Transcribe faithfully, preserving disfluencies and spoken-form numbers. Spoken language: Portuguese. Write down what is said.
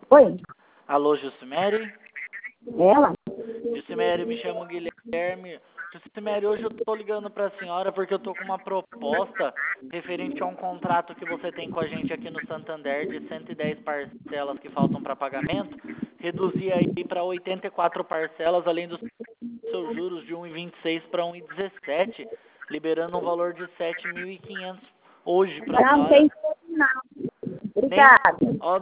Oi, Alô, Jucimere? ela? Jucimere, me chamo Guilherme. Jucimere, hoje eu tô ligando pra senhora porque eu tô com uma proposta referente a um contrato que você tem com a gente aqui no Santander de cento e dez parcelas que faltam para pagamento. Reduzir aí para oitenta e quatro parcelas, além dos seus juros de um vírgula vinte e seis para um vírgula dezessete, liberando um valor de sete mil e quinhentos hoje para a Não senhora. tem não. Nem, Obrigada. ó,